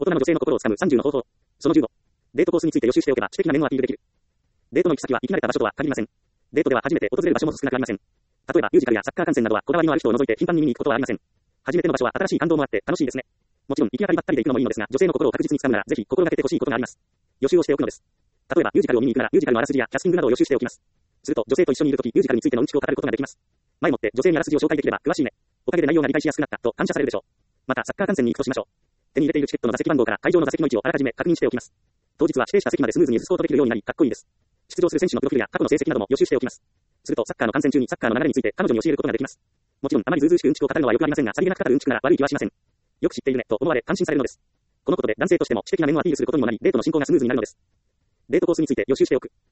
大人の女性の心をつかむ30の方法。その15。デートコースについて予習しておけば知的な面をアピールできる。デートの行き先は行き慣れた場所とは限りません。デートでは初めて訪れる場所も少なくありません。例えばミュージカルやサッカー観戦などはこだわりのある人を除いて頻繁に見に行くことはありません。初めての場所は新しい感動もあって楽しいですね。もちろん行き当たりばったりで行くのもいいのですが、女性の心を確実に掴むならぜひ心がけてほしいことがあります。予習をしておくのです。例えばミュージカルを見に行くならミュージカルのあらすじやキャスティングなどを予習しておきます。すると女性と一緒にいるときミュージカルについてのうんちくを語ることができます。前もって女性にあらすじを紹介できれば詳しいね。おかげで内容が理解しやすくなったと感謝されるでしょう。またサッカー観戦に行くとしましょう。手に入れているチケットの座席番号から会場の座席の位置をあらかじめ確認しておきます。当日は指定した席までスムーズに移すことできるようになりかっこいいです。出場する選手のプロフィールや過去の成績なども予習しておきます。するとサッカーの観戦中にサッカーの流れについて彼女に教えることができます。もちろんあまりずうずうしくうんちくを語るのはよくありませんが、さりげなく語るうんちくなら悪い気はしません。よく知っているねと思われ感心されるのです。このことで男性としても知的な面をアピールすることにもなり、デートの進行がスムーズになるのです。デートコースについて予習しておく。